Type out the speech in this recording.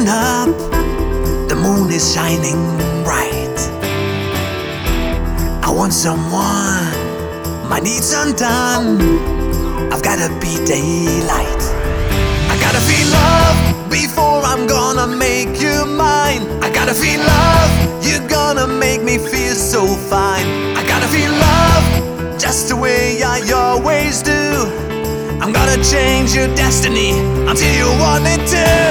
looking up, the moon is shining bright. I want someone, my needs undone. I've gotta be daylight. I gotta feel love before I'm gonna make you mine. I gotta feel love, you're gonna make me feel so fine. I gotta feel love just the way I always do. I'm gonna change your destiny until you want it to.